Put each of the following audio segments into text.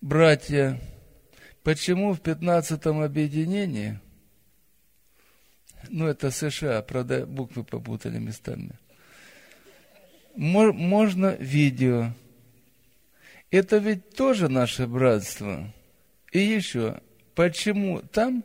братья, почему в 15-м объединении, это США, правда, буквы попутали местами, можно видео. Это ведь тоже наше братство. И еще, почему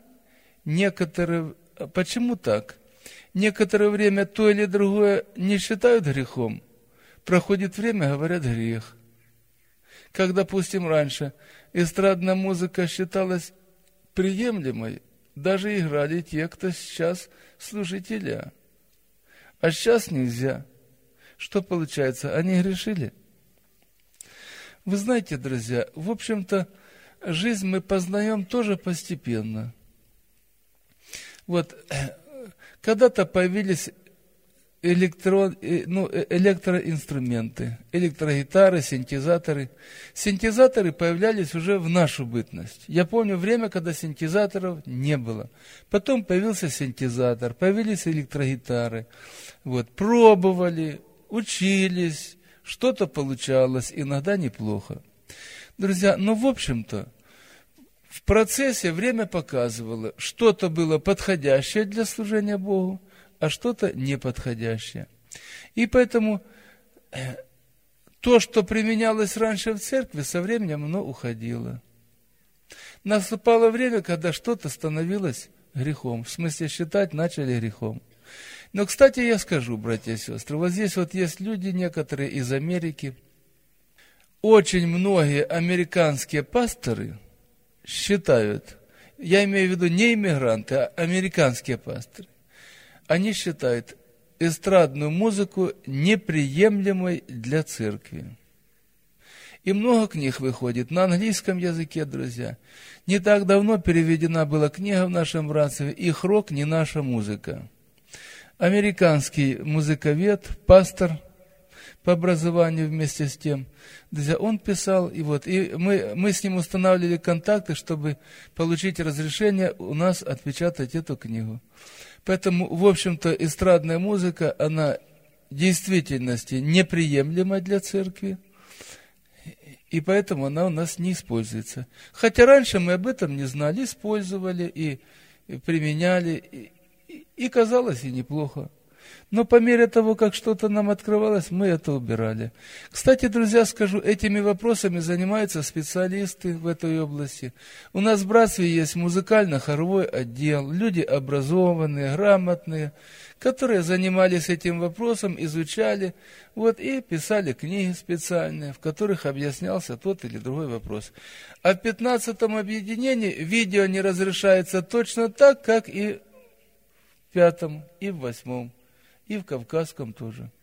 так? Некоторое время то или другое не считают грехом, проходит время, говорят грех. Как, допустим, раньше эстрадная музыка считалась приемлемой, даже играли те, кто сейчас служителя. А сейчас нельзя. Что получается? Они грешили? Вы знаете, друзья, в общем-то, жизнь мы познаем тоже постепенно. Когда-то появились электроинструменты, электрогитары, синтезаторы. Синтезаторы появлялись уже в нашу бытность. Я помню время, когда синтезаторов не было. Потом появился синтезатор, появились электрогитары. Пробовали, учились, что-то получалось, иногда неплохо. Друзья, в общем-то, в процессе время показывало, что-то было подходящее для служения Богу, а что-то неподходящее. И поэтому то, что применялось раньше в церкви, со временем оно уходило. Наступало время, когда что-то становилось грехом. В смысле, считать начали грехом. Но, кстати, я скажу, братья и сестры, здесь есть люди некоторые из Америки. Очень многие американские пасторы считают, я имею в виду не иммигранты, а американские пасторы, они считают эстрадную музыку неприемлемой для церкви. И много книг выходит на английском языке, друзья. Не так давно переведена была книга в нашем братстве «Их рок не наша музыка». Американский музыковед, пастор по образованию вместе с тем, друзья, он писал, и мы с ним устанавливали контакты, чтобы получить разрешение у нас отпечатать эту книгу. Поэтому, в общем-то, эстрадная музыка, она в действительности неприемлема для церкви, и поэтому она у нас не используется. Хотя раньше мы об этом не знали, использовали и применяли, и казалось, и неплохо. Но по мере того, как что-то нам открывалось, мы это убирали. Кстати, друзья, скажу, этими вопросами занимаются специалисты в этой области. У нас в братстве есть музыкально-хоровой отдел, люди образованные, грамотные, которые занимались этим вопросом, изучали, и писали книги специальные, в которых объяснялся тот или другой вопрос. А в 15-м объединении видео не разрешается точно так, как и в 5-м, и в 8-м. И в Кавказском тоже.